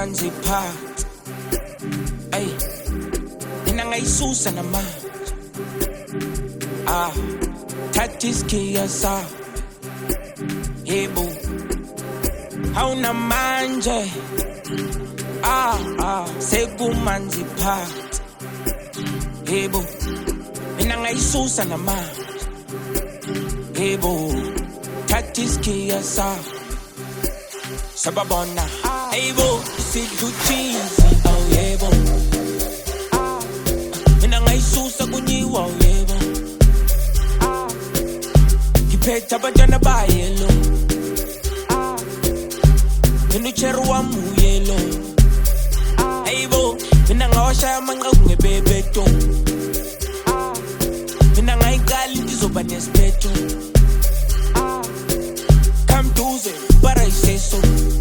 sekumanzi phansi ay mina ngayisusa namanje thatha isikhiya sakho yebo awunamanje sekumanzi phansi yebo mina ngayisusa namanje yebo thatha isikhiya sakho sababona yebo sidluchizi aw yebo mina ngayisusa kunyiwa yebo ngiphethe abantwana bayelo mina ucheru wami uyelo yebo mina ngawashaya amanqaku ngebebeto mina ngayiqala ndizoba nesiphetho kamduze para iseso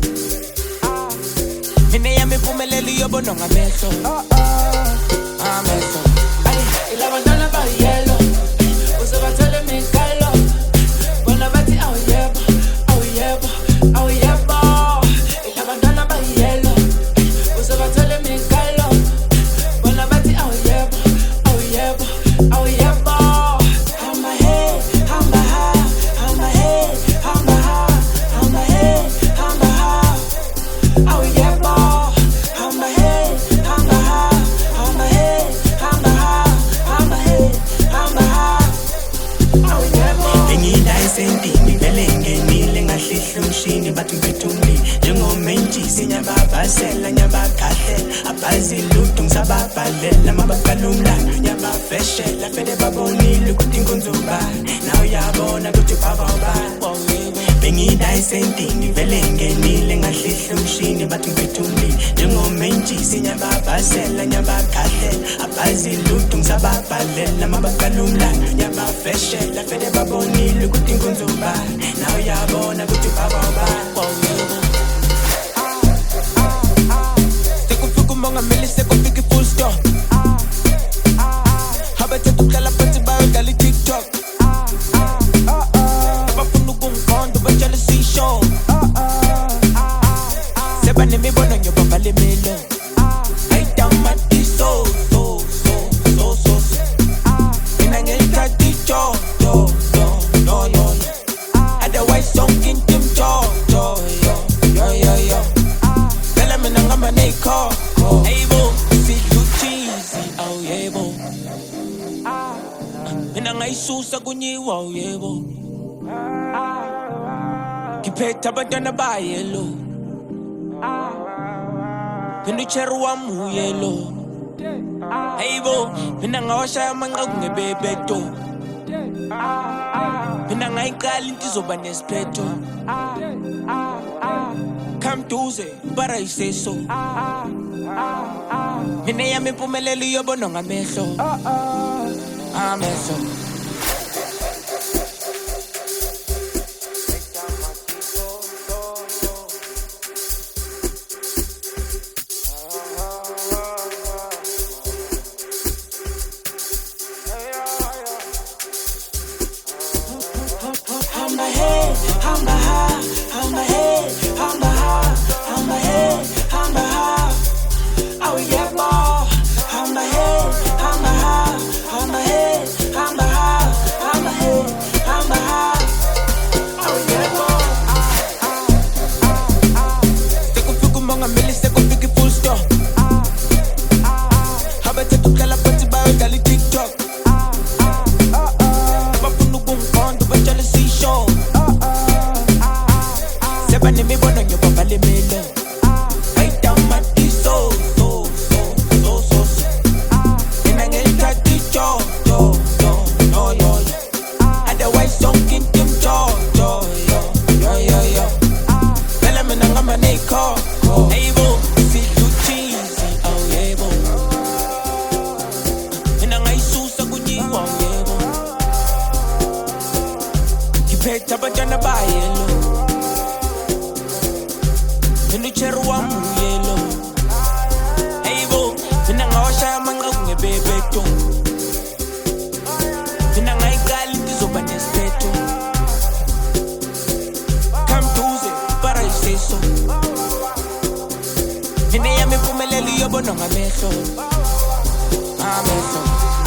mina yami impumelelo iyobonwa ngamehlo amehlo ilabantwana bayelo usebathele mikalo bona bathi awuyebo awuyebo awuyebo ilabantwana bayelo usebathele mikalo bona bathi awuyebo awuyebo awuyebo hamba hey hamba ha hamba hey hamba ha hamba hey hamba ha awuyebo hamba hey hamba ha hamba hey hamba ha hamba hey hamba ha awuyebo Sendini vele ngenile ngahlihla umshini bathi ngithumbi njengomentshisi nyababasela nyabakhahle abhazi lutho ngisababhalela mabaqala umlando nyabafeshela vele babonile ukuthi inkonzoba nawe uyabona ukuthi ubabawubani bengidayi sendini vele ngenile ngahlihla umshini bathi ngithumbi njengomentshisi nyababasela nyabakhahle abhazi lutho ngisababhalela mabaqala umlando nyabafeshela vele babonile ukuthi inkonzoba nawe uyabona ukuthi ubabawubani sekufika umongameli sekufika i-full stop abathetha ukuhlala phansi bayodlala i-TikTok abafuna ukungiqonda batshela sisho sebanemibono nyoba lemelo ayidamatiso so mina ngiyithatha ijojo otherwise sonking tim jojo yo vele mina ngihamba ney'kho yebo sidla uchizi aw yebo mina ngayisusa kunyiwa yebo ngiphethe abantwana bayelo mina ucheru wami uyelo yebo mina ngawashaya amanqaku ngebebeto mina ngayiqala into izoba nesiphetho kamduze para iseso mina yami impumelelo iyobonwa ngamehlo amehlo hamba hey hamba ha hamba hey hamba ha hamba hey hamba ha awuyebo hamba hey hamba ha hamba hey hamba ha hamba hey hamba ha awuyebo sekufika umongameli sekufika i-full stop abathetha ukuhlala phansi bayodlala i-TikTok abafuna ukungiqonda batshela sisho sebanemibono nyoba lemelo ayidamatiso mina ngiyithatha ijojo otherwise sonking tim jojo yo vele mina ngihamba ney'kho yebo sidla uchizi aw yebo mina ngayisusa kunyiwa yebo ngiphethe abantwana bayelo mina ucheru wami uyelo yebo mina ngawashaya amanqaku ngebebeto mina ngayiqala into izoba nesiphetho kamduze para iseso mina Iphelele uyobona ngamehlo. Ngamehlo.